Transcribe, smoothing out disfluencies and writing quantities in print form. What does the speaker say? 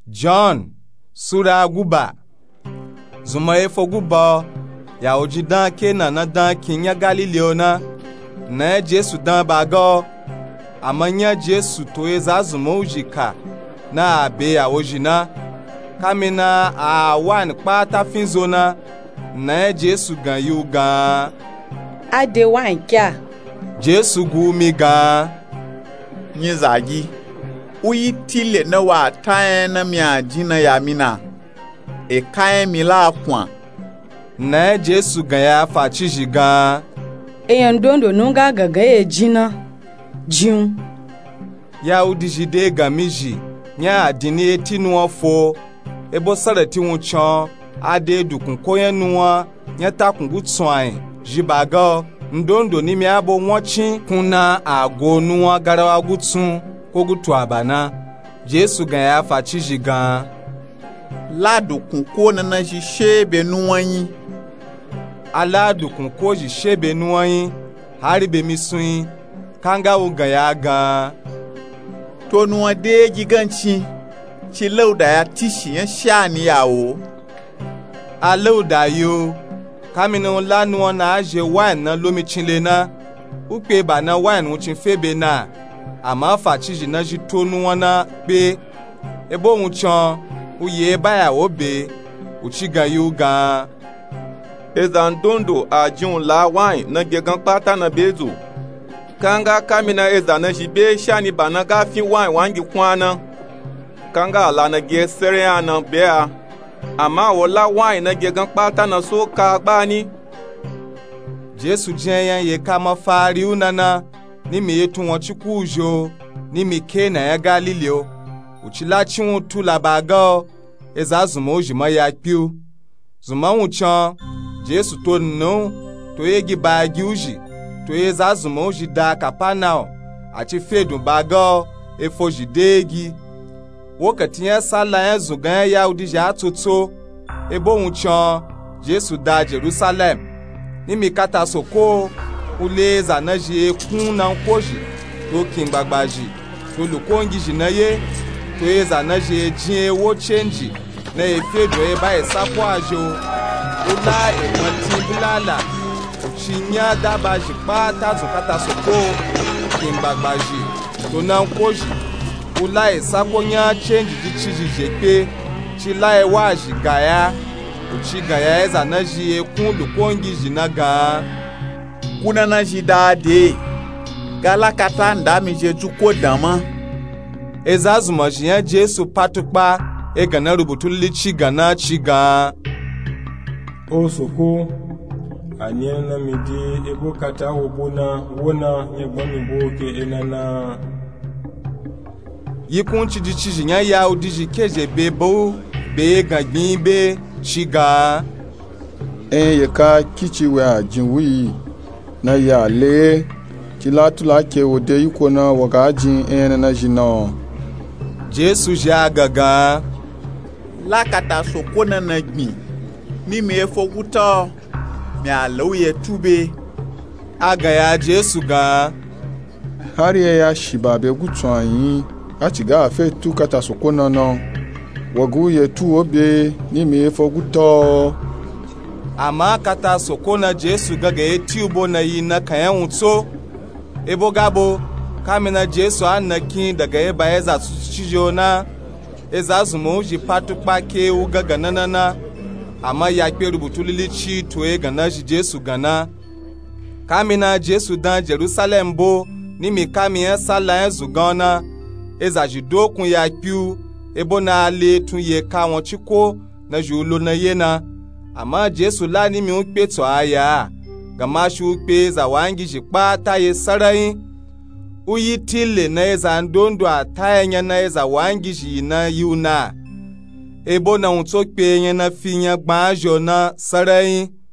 John Sura guba. Zuma efo guba ya oji dan Kena na dan kinya Galileo na Jesu dan bago amanya Jesu to eza zuma ujika na abe ya oji na kamina a wan kpata finzona na Jesu gan yu gan ade wan kya Jesu gumi gan nyizagi uyi tile na wa tae na mia jina ya mina e kae mila kwa na Jesu gan ya fachi jigan eyan dondo nunga gaga e jina jiun ya udijide gamiji nya adini etinu ofo ebo sarati wuchon ade dukun koyen nuwa nya takun gutsoin jibaga ndondo ni mi abo wonchi kuna ago nuwa garawa gutsun ko gutu abana Jesu gan ya fachi jigan la dukun ko na ji shebe nuwanyi ala dukun ko ji shebe nuwanyi haribe misuin kanga wo gan ya gan to nuwa de giganci ci lauda ya tishi yan shani yawo a lauda yo kamina lanu na aje wine na lomi chinle na upe ba na wine wuchin febe na ama fachiji na ji tonu wana pe ebo wuchon uye baya obe uchiga yo gan ezandondo ajun la wine na gegan pata na bezu kanga kamina eza na jibe shani bana ga fi wine wangi kwana kanga ala na ge sere ana bea ama wala wine na gegan pata na so ka gbani Jesu jenyan ye kama fari unana ni mi yetu won chikujo ni mi Kena ya Galileo uchila chiwon tu la baga eza zuma ojima ya piu zuma wuchan Jesu to no to yegi bagi uji to eza zuma oji da Kapanao ati fedun baga efoji degi wakati ya sala ya zugan ya udija atoto ebo wuchan Jesu da Jerusalem ni mi kata soko ule zanaji ekun na nkoji to kingbagbaji to lukongi jinaye to ezanaji ejin ewo change na efedo eba esapo ajo ula ematibulala uchinya dabaji pata zukata soko kingbagbaji to na nkoji ula esapo nya change jichiji jepe chila ewaji gaya uchigaya ezanaji ekun lukongi jinaga kuna na jidade galakata ndami je juko dama ezazuma jiya Jesu patukpa egana rubutuli chigana chiga osoko anyena midi ego kata obona wona nyegbami boke enana yikun chiji chiji nya ya udiji keje bebo be gagbin be chiga yeka kichiwe ajinwi na ya le kilatula ke ode yuko na wagajin na jina Jesu ja gaga lakata soko na nagbi ni me efo guta me aloye tube aga ya Jesu ga hari ya shibabe gutu ayin ati ga fe tu kata soko na no wagu ye tu obe ni me efo guta ama kata soko na Jesu gaga eti ubo na yi na kayan wuto ebo gabo kamina Jesu anakin daga eba eza chijo na eza zuma uji patukpa ke uga ganana ama ya kpe rubutulili chi to e gana ji Jesu gana kamina Jesu dan Jerusalem bo ni mi kami sala zugana eza jidokun ya kpiu ebo na ale tun ye ka won chiko na julo na yena ama Jesu la ni mi ukpe to aya gama shi ukpe za wangi jikpa ta ye sarayin uyi tile na eza ndondo ataya na eza wangi ji na yuna ebo na untokpe na finya gbajo na sarayin